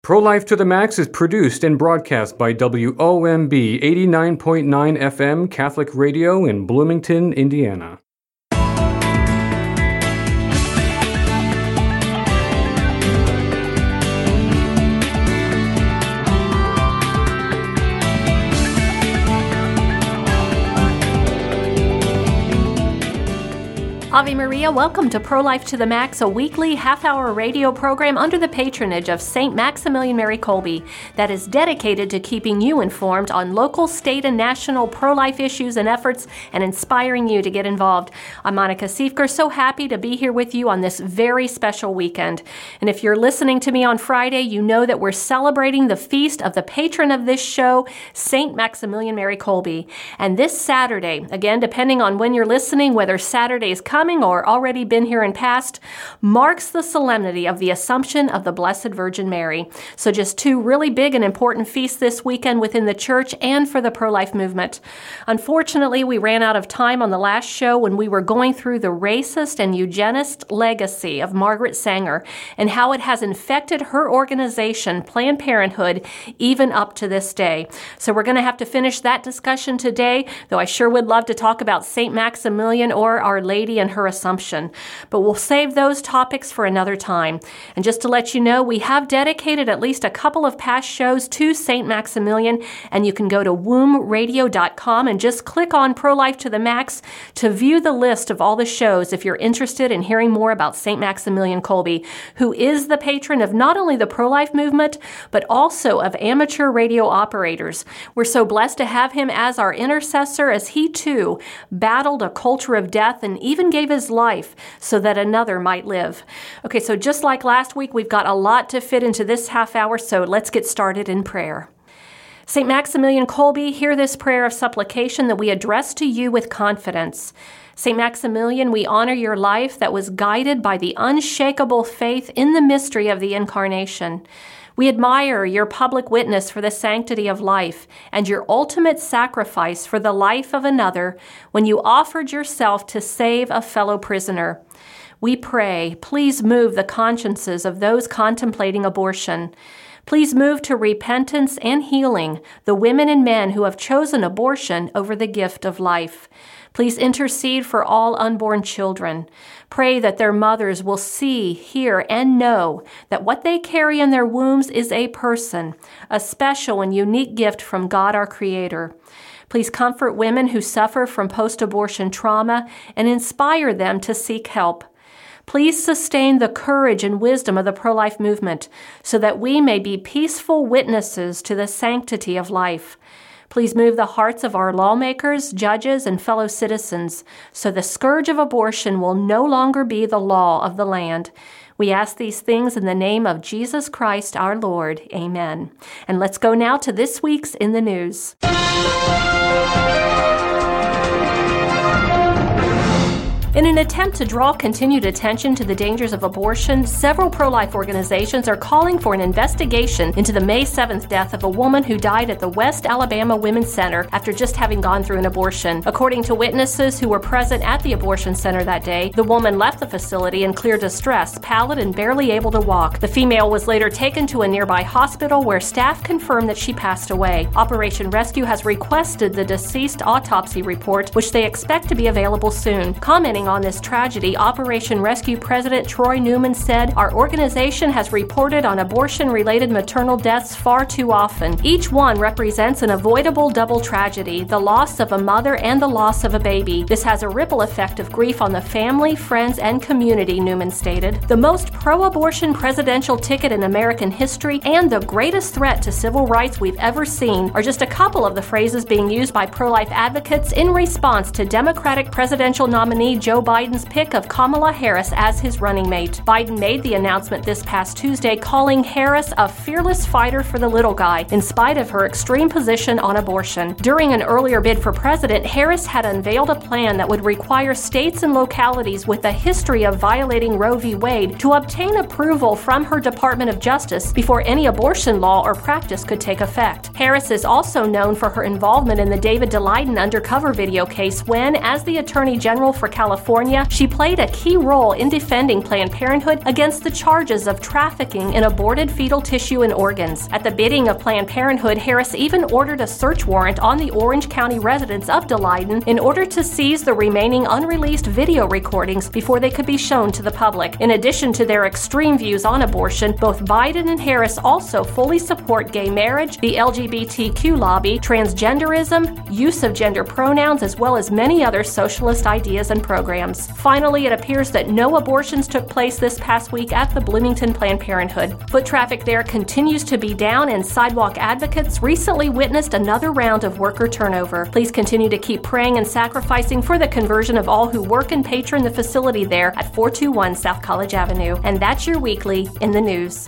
Pro-Life to the Max is produced and broadcast by WOMB 89.9 FM Catholic Radio in Bloomington, Indiana. Ave Maria, welcome to Pro-Life to the Max, a weekly half-hour radio program under the patronage of St. Maximilian Mary Kolbe that is dedicated to keeping you informed on local, state, and national pro-life issues and efforts and inspiring you to get involved. I'm Monica Siefker, so happy to be here with you on this very special weekend. And if you're listening to me on Friday, you know that we're celebrating the feast of the patron of this show, St. Maximilian Mary Kolbe. And this Saturday, again, depending on when you're listening, whether Saturday is coming or already been here in past, marks the solemnity of the Assumption of the Blessed Virgin Mary. So just two really big and important feasts this weekend within the church and for the pro-life movement. Unfortunately, we ran out of time on the last show when we were going through the racist and eugenist legacy of Margaret Sanger and how it has infected her organization, Planned Parenthood, even up to this day. So we're going to have to finish that discussion today, though I sure would love to talk about St. Maximilian or Our Lady and her Assumption. But we'll save those topics for another time. And just to let you know, we have dedicated at least a couple of past shows to St. Maximilian, and you can go to wombradio.com and just click on Pro-Life to the Max to view the list of all the shows if you're interested in hearing more about St. Maximilian Kolbe, who is the patron of not only the pro-life movement, but also of amateur radio operators. We're so blessed to have him as our intercessor as he too battled a culture of death and even gave his life so that another might live. Okay, so just like last week, we've got a lot to fit into this half hour, so let's get started in prayer. St. Maximilian Kolbe, hear this prayer of supplication that we address to you with confidence. St. Maximilian, we honor your life that was guided by the unshakable faith in the mystery of the Incarnation. We admire your public witness for the sanctity of life and your ultimate sacrifice for the life of another when you offered yourself to save a fellow prisoner. We pray, please move the consciences of those contemplating abortion. Please move to repentance and healing the women and men who have chosen abortion over the gift of life. Please intercede for all unborn children. Pray that their mothers will see, hear, and know that what they carry in their wombs is a person, a special and unique gift from God our Creator. Please comfort women who suffer from post-abortion trauma and inspire them to seek help. Please sustain the courage and wisdom of the pro-life movement so that we may be peaceful witnesses to the sanctity of life. Please move the hearts of our lawmakers, judges, and fellow citizens so the scourge of abortion will no longer be the law of the land. We ask these things in the name of Jesus Christ our Lord. Amen. And let's go now to this week's In the News. In an attempt to draw continued attention to the dangers of abortion, several pro-life organizations are calling for an investigation into the May 7th death of a woman who died at the West Alabama Women's Center after just having gone through an abortion. According to witnesses who were present at the abortion center that day, the woman left the facility in clear distress, pallid and barely able to walk. The female was later taken to a nearby hospital where staff confirmed that she passed away. Operation Rescue has requested the deceased autopsy report, which they expect to be available soon. Commenting on this tragedy, Operation Rescue President Troy Newman said, "Our organization has reported on abortion-related maternal deaths far too often. Each one represents an avoidable double tragedy, the loss of a mother and the loss of a baby. This has a ripple effect of grief on the family, friends, and community," Newman stated. The most pro-abortion presidential ticket in American history and the greatest threat to civil rights we've ever seen are just a couple of the phrases being used by pro-life advocates in response to Democratic presidential nominee Joe Biden's pick of Kamala Harris as his running mate. Biden made the announcement this past Tuesday, calling Harris a fearless fighter for the little guy, in spite of her extreme position on abortion. During an earlier bid for president, Harris had unveiled a plan that would require states and localities with a history of violating Roe v. Wade to obtain approval from her Department of Justice before any abortion law or practice could take effect. Harris is also known for her involvement in the David Daleiden undercover video case when, as the Attorney General for California, California, she played a key role in defending Planned Parenthood against the charges of trafficking in aborted fetal tissue and organs. At the bidding of Planned Parenthood, Harris even ordered a search warrant on the Orange County residence of Dalyden in order to seize the remaining unreleased video recordings before they could be shown to the public. In addition to their extreme views on abortion, both Biden and Harris also fully support gay marriage, the LGBTQ lobby, transgenderism, use of gender pronouns, as well as many other socialist ideas and programs. Finally, it appears that no abortions took place this past week at the Bloomington Planned Parenthood. Foot traffic there continues to be down, and sidewalk advocates recently witnessed another round of worker turnover. Please continue to keep praying and sacrificing for the conversion of all who work and patron the facility there at 421 South College Avenue. And that's your weekly in the news.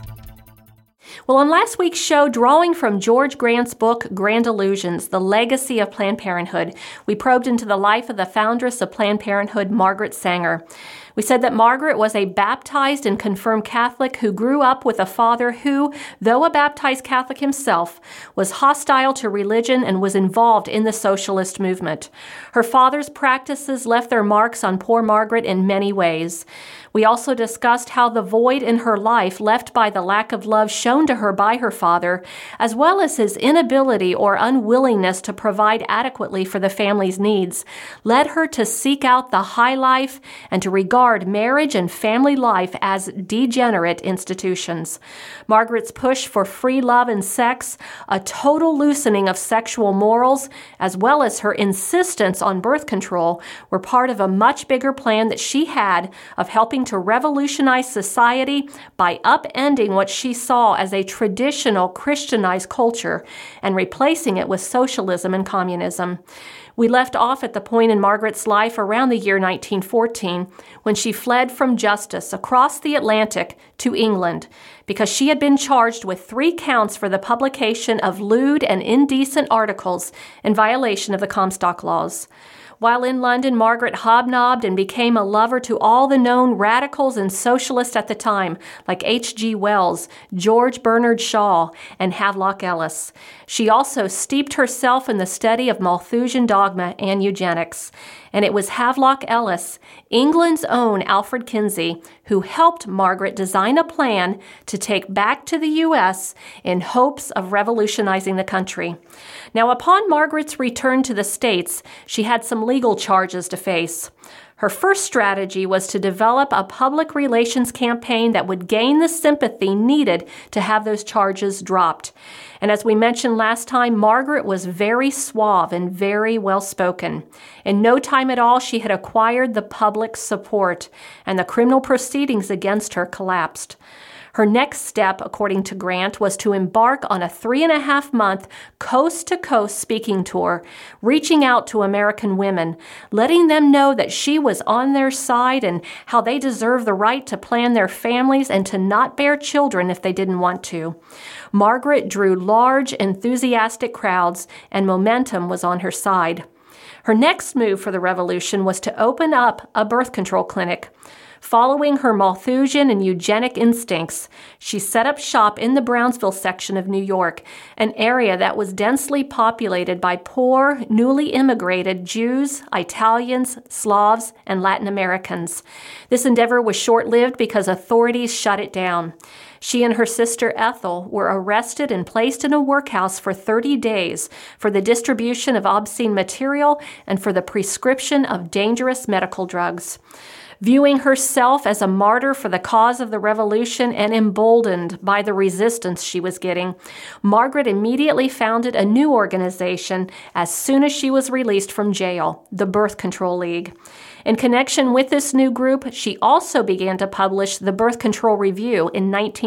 Well, on last week's show, drawing from George Grant's book, Grand Illusions, The Legacy of Planned Parenthood, we probed into the life of the foundress of Planned Parenthood, Margaret Sanger. We said that Margaret was a baptized and confirmed Catholic who grew up with a father who, though a baptized Catholic himself, was hostile to religion and was involved in the socialist movement. Her father's practices left their marks on poor Margaret in many ways. We also discussed how the void in her life left by the lack of love shown to her by her father, as well as his inability or unwillingness to provide adequately for the family's needs, led her to seek out the high life and to regard marriage and family life as degenerate institutions. Margaret's push for free love and sex, a total loosening of sexual morals, as well as her insistence on birth control were part of a much bigger plan that she had of helping to revolutionize society by upending what she saw as a traditional Christianized culture and replacing it with socialism and communism. We left off at the point in Margaret's life around the year 1914 when she fled from justice across the Atlantic to England because she had been charged with 3 counts for the publication of lewd and indecent articles in violation of the Comstock laws. While in London, Margaret hobnobbed and became a lover to all the known radicals and socialists at the time, like H.G. Wells, George Bernard Shaw, and Havelock Ellis. She also steeped herself in the study of Malthusian dogma and eugenics. And it was Havelock Ellis, England's own Alfred Kinsey, who helped Margaret design a plan to take back to the U.S. in hopes of revolutionizing the country. Now, upon Margaret's return to the States, she had some legal charges to face. Her first strategy was to develop a public relations campaign that would gain the sympathy needed to have those charges dropped. And as we mentioned last time, Margaret was very suave and very well-spoken. In no time at all, she had acquired the public support, and the criminal proceedings against her collapsed. Her next step, according to Grant, was to embark on a 3.5-month coast-to-coast speaking tour, reaching out to American women, letting them know that she was on their side and how they deserve the right to plan their families and to not bear children if they didn't want to. Margaret drew large, enthusiastic crowds, and momentum was on her side. Her next move for the revolution was to open up a birth control clinic. Following her Malthusian and eugenic instincts, she set up shop in the Brownsville section of New York, an area that was densely populated by poor, newly immigrated Jews, Italians, Slavs, and Latin Americans. This endeavor was short-lived because authorities shut it down. She and her sister Ethel were arrested and placed in a workhouse for 30 days for the distribution of obscene material and for the prescription of dangerous medical drugs. Viewing herself as a martyr for the cause of the revolution and emboldened by the resistance she was getting, Margaret immediately founded a new organization as soon as she was released from jail, the Birth Control League. In connection with this new group, she also began to publish the Birth Control Review in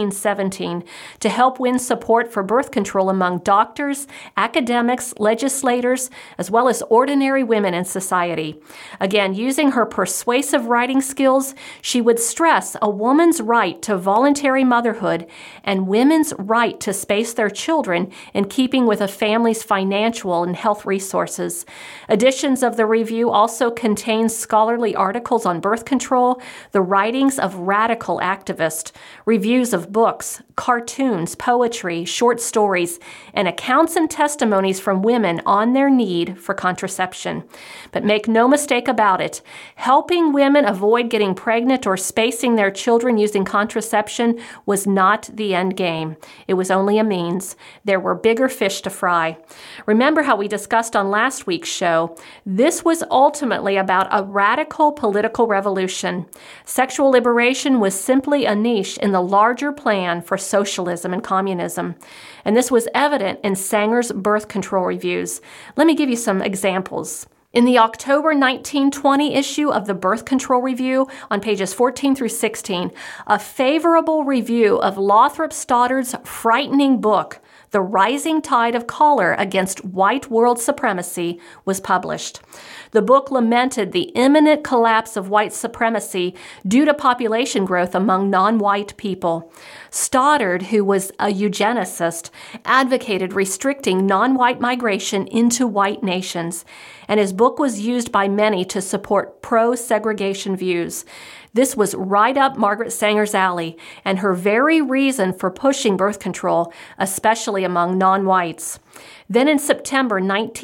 1917 to help win support for birth control among doctors, academics, legislators, as well as ordinary women in society. Again, using her persuasive writing skills, she would stress a woman's right to voluntary motherhood and women's right to space their children in keeping with a family's financial and health resources. Editions of the review also contain scholarly scholarly articles on birth control, the writings of radical activists, reviews of books, cartoons, poetry, short stories, and accounts and testimonies from women on their need for contraception. But make no mistake about it, helping women avoid getting pregnant or spacing their children using contraception was not the end game. It was only a means. There were bigger fish to fry. Remember how we discussed on last week's show, this was ultimately about a radical political revolution. Sexual liberation was simply a niche in the larger plan for socialism and communism. And this was evident in Sanger's birth control reviews. Let me give you some examples. In the October 1920 issue of the Birth Control Review, on pages 14 through 16, a favorable review of Lothrop Stoddard's frightening book, The Rising Tide of Color Against White World Supremacy, was published. The book lamented the imminent collapse of white supremacy due to population growth among non-white people. Stoddard, who was a eugenicist, advocated restricting non-white migration into white nations, and his book was used by many to support pro-segregation views. This was right up Margaret Sanger's alley, and her very reason for pushing birth control, especially among non-whites. Then in September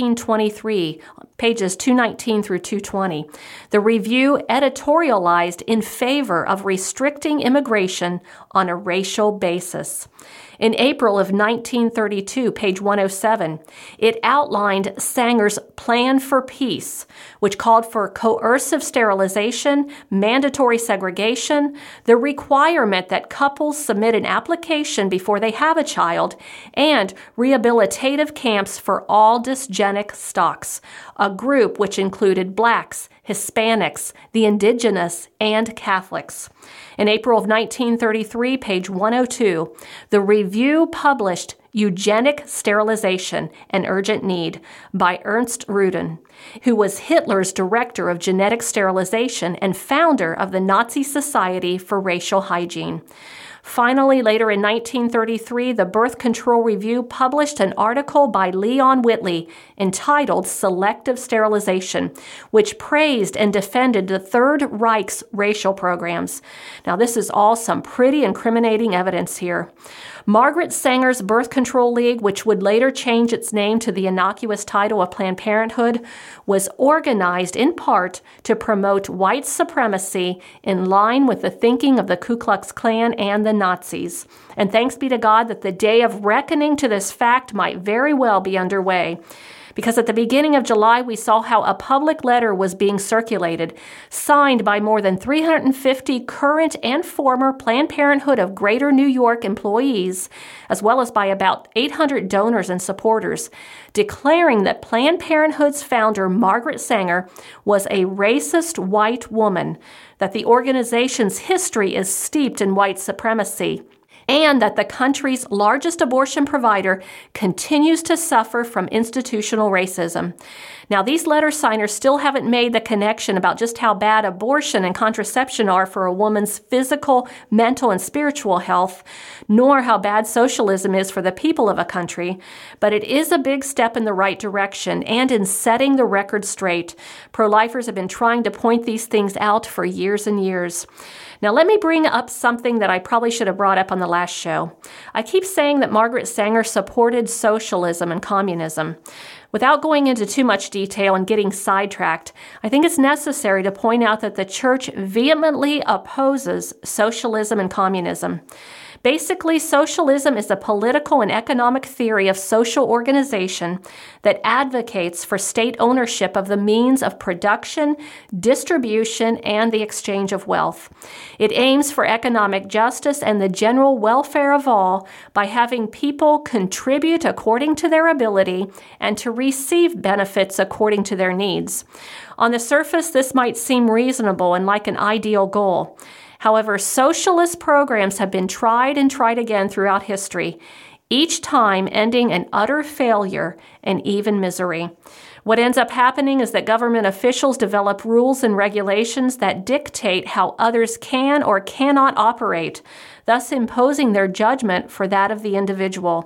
1923, pages 219 through 220, the review editorialized in favor of restricting immigration on a racial basis. In April of 1932, page 107, it outlined Sanger's Plan for Peace, which called for coercive sterilization, mandatory segregation, the requirement that couples submit an application before they have a child, and rehabilitative camps for all dysgenic stocks, a group which included blacks, Hispanics, the indigenous, and Catholics. In April of 1933, page 102, the review published Eugenic Sterilization, an Urgent Need by Ernst Rudin, who was Hitler's director of genetic sterilization and founder of the Nazi Society for Racial Hygiene. Finally, later in 1933, the Birth Control Review published an article by Leon Whitley entitled Selective Sterilization, which praised and defended the Third Reich's racial programs. Now, this is all some pretty incriminating evidence here. Margaret Sanger's Birth Control League, which would later change its name to the innocuous title of Planned Parenthood, was organized in part to promote white supremacy in line with the thinking of the Ku Klux Klan and the Nazis. And thanks be to God that the day of reckoning to this fact might very well be underway. Because at the beginning of July, we saw how a public letter was being circulated, signed by more than 350 current and former Planned Parenthood of Greater New York employees, as well as by about 800 donors and supporters, declaring that Planned Parenthood's founder, Margaret Sanger, was a racist white woman, that the organization's history is steeped in white supremacy, and that the country's largest abortion provider continues to suffer from institutional racism. Now, these letter signers still haven't made the connection about just how bad abortion and contraception are for a woman's physical, mental, and spiritual health, nor how bad socialism is for the people of a country, but it is a big step in the right direction and in setting the record straight. Pro-lifers have been trying to point these things out for years and years. Now, let me bring up something that I probably should have brought up on the last show. I keep saying that Margaret Sanger supported socialism and communism. Without going into too much detail and getting sidetracked, I think it's necessary to point out that the church vehemently opposes socialism and communism. Basically, socialism is a political and economic theory of social organization that advocates for state ownership of the means of production, distribution, and the exchange of wealth. It aims for economic justice and the general welfare of all by having people contribute according to their ability and to receive benefits according to their needs. On the surface, this might seem reasonable and like an ideal goal. However, socialist programs have been tried and tried again throughout history, each time ending in utter failure and even misery. What ends up happening is that government officials develop rules and regulations that dictate how others can or cannot operate, thus imposing their judgment for that of the individual.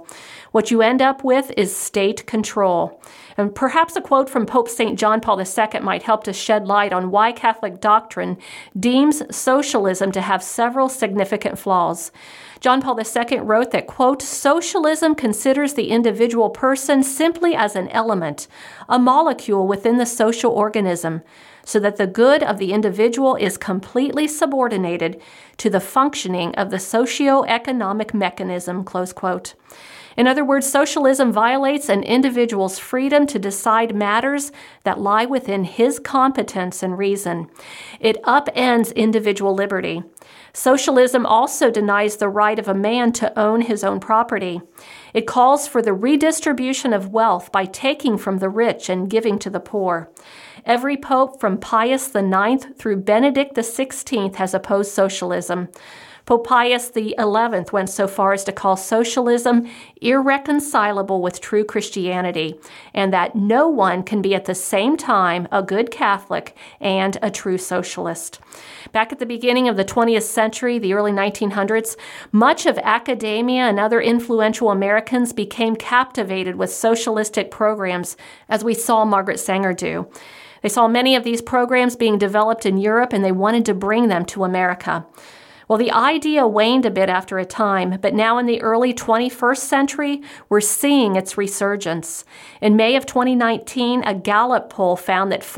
What you end up with is state control. And perhaps a quote from Pope St. John Paul II might help to shed light on why Catholic doctrine deems socialism to have several significant flaws. John Paul II wrote that, quote, "Socialism considers the individual person simply as an element, a molecule within the social organism, so that the good of the individual is completely subordinated to the functioning of the socio-economic mechanism," close quote. In other words, socialism violates an individual's freedom to decide matters that lie within his competence and reason. It upends individual liberty. Socialism also denies the right of a man to own his own property. It calls for the redistribution of wealth by taking from the rich and giving to the poor. Every pope from Pius IX through Benedict XVI has opposed socialism. Pope Pius XI went so far as to call socialism irreconcilable with true Christianity, and that no one can be at the same time a good Catholic and a true socialist. Back at the beginning of the 20th century, the early 1900s, much of academia and other influential Americans became captivated with socialistic programs, as we saw Margaret Sanger do. They saw many of these programs being developed in Europe, and they wanted to bring them to America. Well, the idea waned a bit after a time, but now in the early 21st century, we're seeing its resurgence. In May of 2019, a Gallup poll found that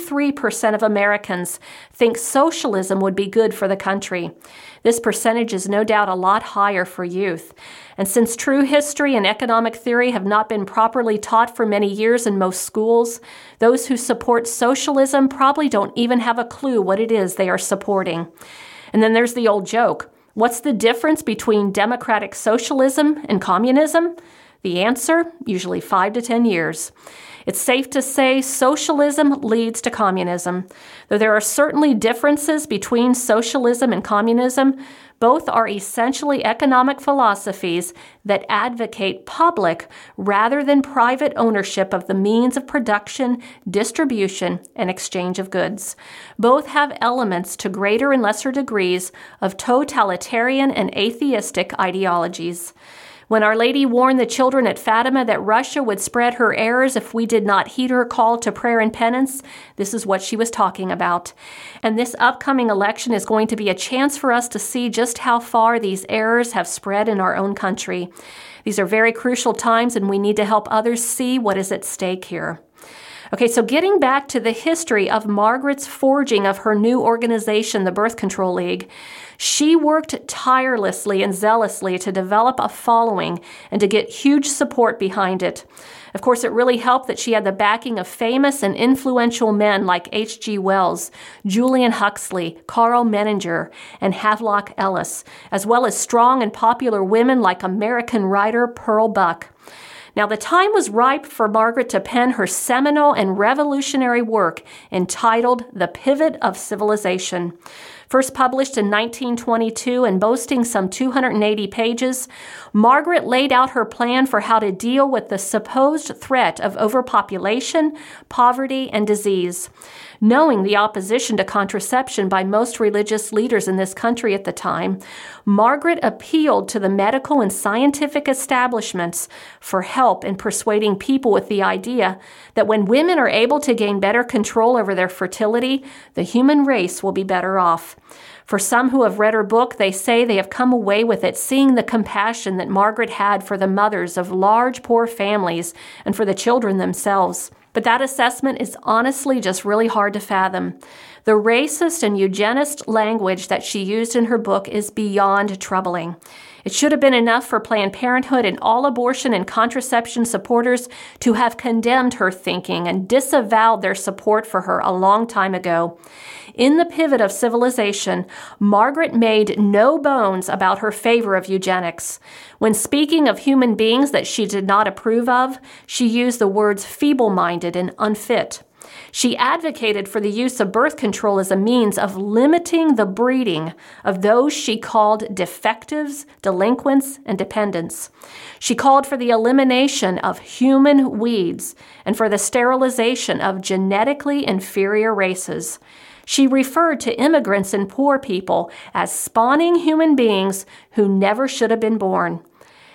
43% of Americans think socialism would be good for the country. This percentage is no doubt a lot higher for youth. And since true history and economic theory have not been properly taught for many years in most schools, those who support socialism probably don't even have a clue what it is they are supporting. And then there's the old joke. What's the difference between democratic socialism and communism? The answer, usually 5 to 10 years. It's safe to say socialism leads to communism. Though there are certainly differences between socialism and communism, both are essentially economic philosophies that advocate public rather than private ownership of the means of production, distribution, and exchange of goods. Both have elements to greater and lesser degrees of totalitarian and atheistic ideologies. When Our Lady warned the children at Fatima that Russia would spread her errors if we did not heed her call to prayer and penance, this is what she was talking about. And this upcoming election is going to be a chance for us to see just how far these errors have spread in our own country. These are very crucial times, and we need to help others see what is at stake here. Okay, so getting back to the history of Margaret's forging of her new organization, the Birth Control League, she worked tirelessly and zealously to develop a following and to get huge support behind it. Of course, it really helped that she had the backing of famous and influential men like H.G. Wells, Julian Huxley, Carl Menninger, and Havelock Ellis, as well as strong and popular women like American writer Pearl Buck. Now, the time was ripe for Margaret to pen her seminal and revolutionary work entitled The Pivot of Civilization. First published in 1922 and boasting some 280 pages, Margaret laid out her plan for how to deal with the supposed threat of overpopulation, poverty, and disease. Knowing the opposition to contraception by most religious leaders in this country at the time, Margaret appealed to the medical and scientific establishments for help in persuading people with the idea that when women are able to gain better control over their fertility, the human race will be better off. For some who have read her book, they say they have come away with it seeing the compassion that Margaret had for the mothers of large, poor families and for the children themselves. But that assessment is honestly just really hard to fathom. The racist and eugenist language that she used in her book is beyond troubling. It should have been enough for Planned Parenthood and all abortion and contraception supporters to have condemned her thinking and disavowed their support for her a long time ago. In The Pivot of Civilization, Margaret made no bones about her favor of eugenics. When speaking of human beings that she did not approve of, she used the words feeble-minded and unfit. She advocated for the use of birth control as a means of limiting the breeding of those she called defectives, delinquents, and dependents. She called for the elimination of human weeds and for the sterilization of genetically inferior races. She referred to immigrants and poor people as spawning human beings who never should have been born.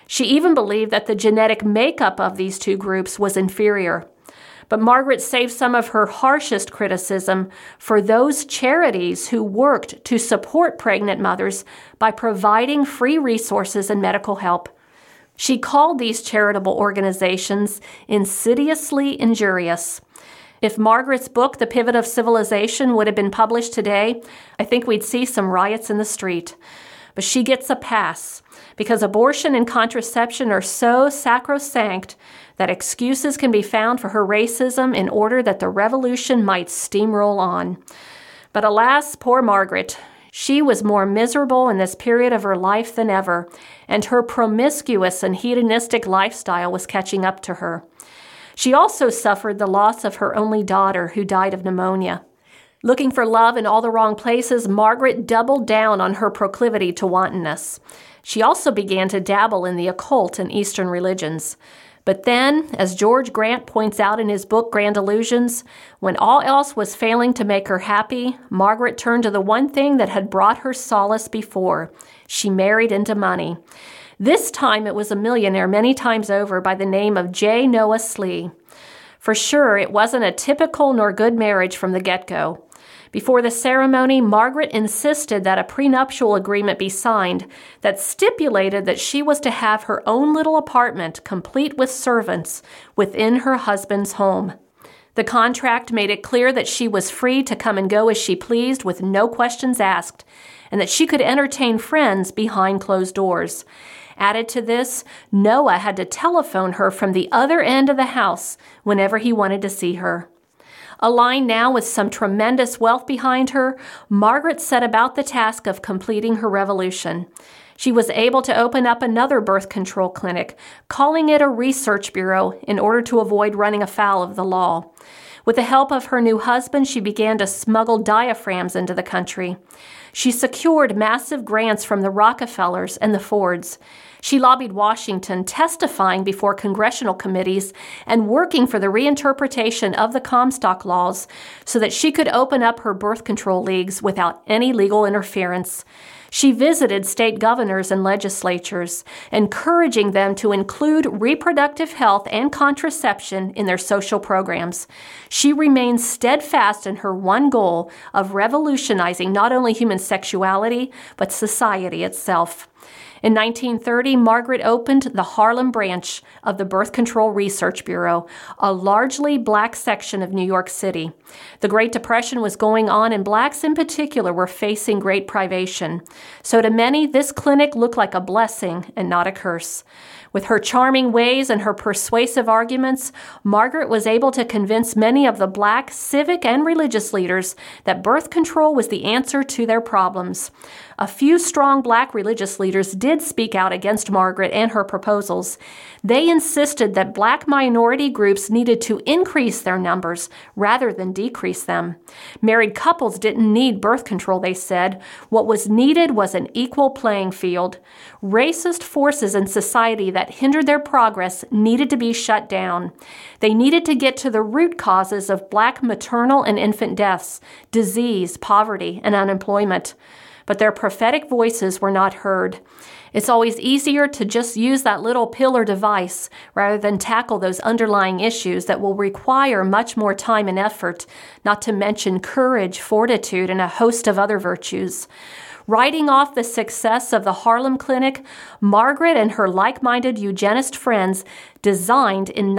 She even believed that the genetic makeup of these two groups was inferior. But Margaret saved some of her harshest criticism for those charities who worked to support pregnant mothers by providing free resources and medical help. She called these charitable organizations insidiously injurious. If Margaret's book, The Pivot of Civilization, would have been published today, I think we'd see some riots in the street. But she gets a pass because abortion and contraception are so sacrosanct that excuses can be found for her racism in order that the revolution might steamroll on. But alas, poor Margaret. She was more miserable in this period of her life than ever, and her promiscuous and hedonistic lifestyle was catching up to her. She also suffered the loss of her only daughter, who died of pneumonia. Looking for love in all the wrong places, Margaret doubled down on her proclivity to wantonness. She also began to dabble in the occult and Eastern religions. But then, as George Grant points out in his book Grand Illusions, when all else was failing to make her happy, Margaret turned to the one thing that had brought her solace before. She married into money. This time it was a millionaire many times over by the name of J. Noah Slee. For sure, it wasn't a typical nor good marriage from the get-go. Before the ceremony, Margaret insisted that a prenuptial agreement be signed that stipulated that she was to have her own little apartment, complete with servants, within her husband's home. The contract made it clear that she was free to come and go as she pleased with no questions asked, and that she could entertain friends behind closed doors. Added to this, Noah had to telephone her from the other end of the house whenever he wanted to see her. Aligned now with some tremendous wealth behind her, Margaret set about the task of completing her revolution. She was able to open up another birth control clinic, calling it a research bureau in order to avoid running afoul of the law. With the help of her new husband, she began to smuggle diaphragms into the country. She secured massive grants from the Rockefellers and the Fords. She lobbied Washington, testifying before congressional committees and working for the reinterpretation of the Comstock laws so that she could open up her birth control leagues without any legal interference. She visited state governors and legislatures, encouraging them to include reproductive health and contraception in their social programs. She remained steadfast in her one goal of revolutionizing not only human sexuality, but society itself. In 1930, Margaret opened the Harlem branch of the Birth Control Research Bureau, a largely black section of New York City. The Great Depression was going on, and blacks in particular were facing great privation. So to many, this clinic looked like a blessing and not a curse. With her charming ways and her persuasive arguments, Margaret was able to convince many of the black civic and religious leaders that birth control was the answer to their problems. A few strong black religious leaders did speak out against Margaret and her proposals. They insisted that black minority groups needed to increase their numbers rather than decrease them. Married couples didn't need birth control, they said. What was needed was an equal playing field. Racist forces in society that hindered their progress needed to be shut down. They needed to get to the root causes of black maternal and infant deaths, disease, poverty, and unemployment. But their prophetic voices were not heard. It's always easier to just use that little pill or device rather than tackle those underlying issues that will require much more time and effort, not to mention courage, fortitude, and a host of other virtues. Riding off the success of the Harlem Clinic, Margaret and her like-minded eugenist friends designed in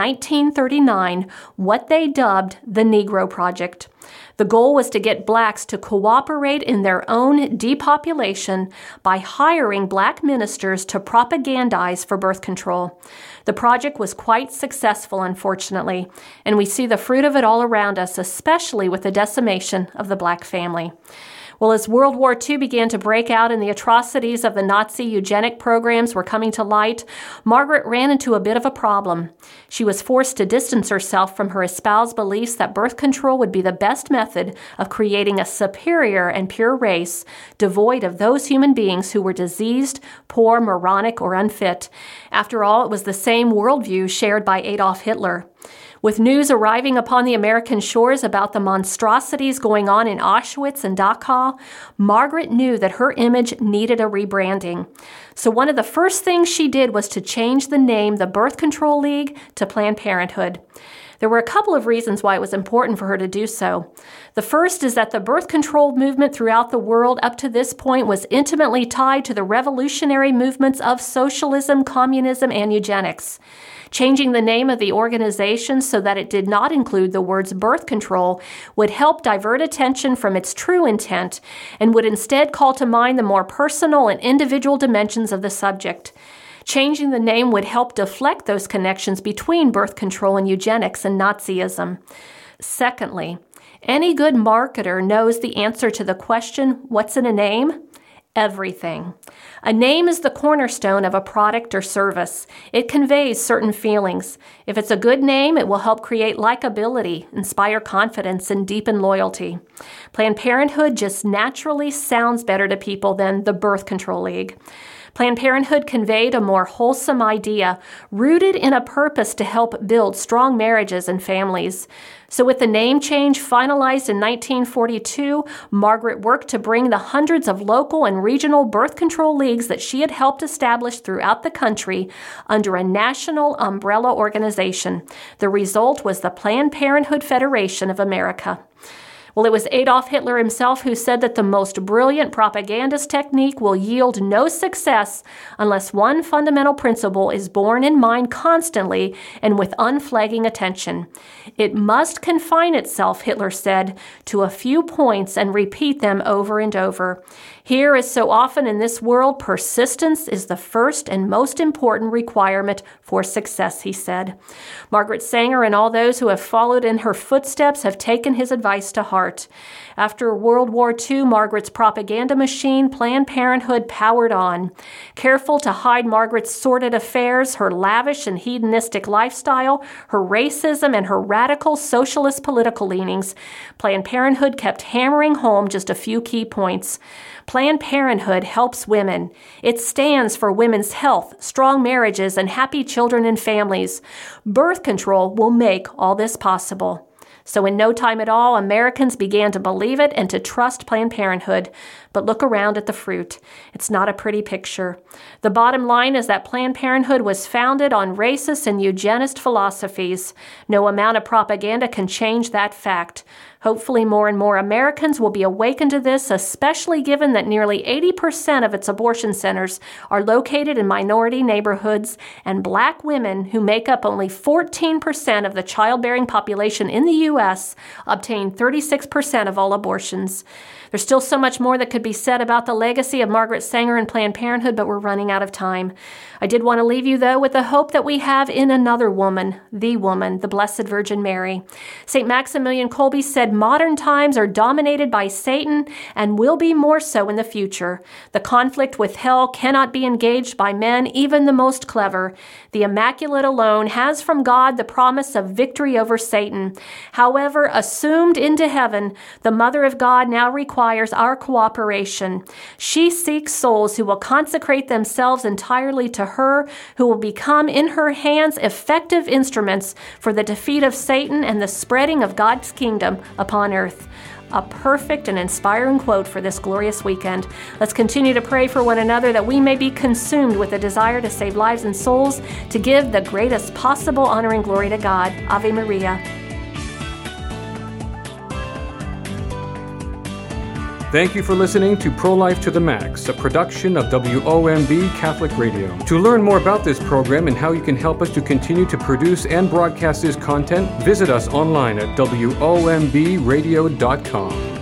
1939 what they dubbed the Negro Project. The goal was to get blacks to cooperate in their own depopulation by hiring black ministers to propagandize for birth control. The project was quite successful, unfortunately, and we see the fruit of it all around us, especially with the decimation of the black family. Well, as World War II began to break out and the atrocities of the Nazi eugenic programs were coming to light, Margaret ran into a bit of a problem. She was forced to distance herself from her espoused beliefs that birth control would be the best method of creating a superior and pure race, devoid of those human beings who were diseased, poor, moronic, or unfit. After all, it was the same worldview shared by Adolf Hitler. With news arriving upon the American shores about the monstrosities going on in Auschwitz and Dachau, Margaret knew that her image needed a rebranding. So one of the first things she did was to change the name the Birth Control League to Planned Parenthood. There were a couple of reasons why it was important for her to do so. The first is that the birth control movement throughout the world up to this point was intimately tied to the revolutionary movements of socialism, communism, and eugenics. Changing the name of the organization so that it did not include the words birth control would help divert attention from its true intent and would instead call to mind the more personal and individual dimensions of the subject. Changing the name would help deflect those connections between birth control and eugenics and Nazism. Secondly, any good marketer knows the answer to the question, what's in a name? Everything. A name is the cornerstone of a product or service. It conveys certain feelings. If it's a good name, it will help create likability, inspire confidence, and deepen loyalty. Planned Parenthood just naturally sounds better to people than the Birth Control League. Planned Parenthood conveyed a more wholesome idea, rooted in a purpose to help build strong marriages and families. So with the name change finalized in 1942, Margaret worked to bring the hundreds of local and regional birth control leagues that she had helped establish throughout the country under a national umbrella organization. The result was the Planned Parenthood Federation of America. Well, it was Adolf Hitler himself who said that the most brilliant propagandist technique will yield no success unless one fundamental principle is borne in mind constantly and with unflagging attention. It must confine itself, Hitler said, to a few points and repeat them over and over. Here, as so often in this world, persistence is the first and most important requirement for success, he said. Margaret Sanger and all those who have followed in her footsteps have taken his advice to heart. After World War II, Margaret's propaganda machine, Planned Parenthood, powered on. Careful to hide Margaret's sordid affairs, her lavish and hedonistic lifestyle, her racism, and her radical socialist political leanings, Planned Parenthood kept hammering home just a few key points. Planned Parenthood helps women. It stands for women's health, strong marriages, and happy children and families. Birth control will make all this possible. So in no time at all, Americans began to believe it and to trust Planned Parenthood. But look around at the fruit. It's not a pretty picture. The bottom line is that Planned Parenthood was founded on racist and eugenist philosophies. No amount of propaganda can change that fact. Hopefully more and more Americans will be awakened to this, especially given that nearly 80% of its abortion centers are located in minority neighborhoods, and black women, who make up only 14% of the childbearing population in the U.S., obtain 36% of all abortions. There's still so much more that could be said about the legacy of Margaret Sanger and Planned Parenthood, but we're running out of time. I did want to leave you, though, with the hope that we have in another woman, the Blessed Virgin Mary. St. Maximilian Kolbe said, "Modern times are dominated by Satan and will be more so in the future. The conflict with hell cannot be engaged by men, even the most clever. The Immaculate alone has from God the promise of victory over Satan. However, assumed into heaven, the Mother of God now requires our cooperation. She seeks souls who will consecrate themselves entirely to her, who will become in her hands effective instruments for the defeat of Satan and the spreading of God's kingdom upon earth." A perfect and inspiring quote for this glorious weekend. Let's continue to pray for one another that we may be consumed with a desire to save lives and souls, to give the greatest possible honor and glory to God. Ave Maria. Thank you for listening to Pro-Life to the Max, a production of WOMB Catholic Radio. To learn more about this program and how you can help us to continue to produce and broadcast this content, visit us online at WOMBradio.com.